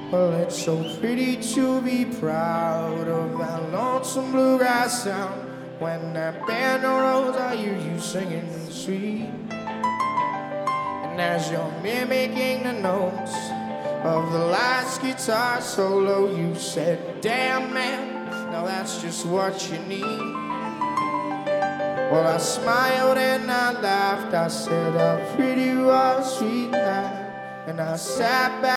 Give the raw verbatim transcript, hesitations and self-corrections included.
Well, it's so pretty to be proud of that lonesome bluegrass sound. When that band rolls, I hear you singing sweet. And as you're mimicking the notes of the last guitar solo, you said, damn man, now that's just what you need. Well, I smiled and I laughed, I said how pretty was sweet night. And I sat back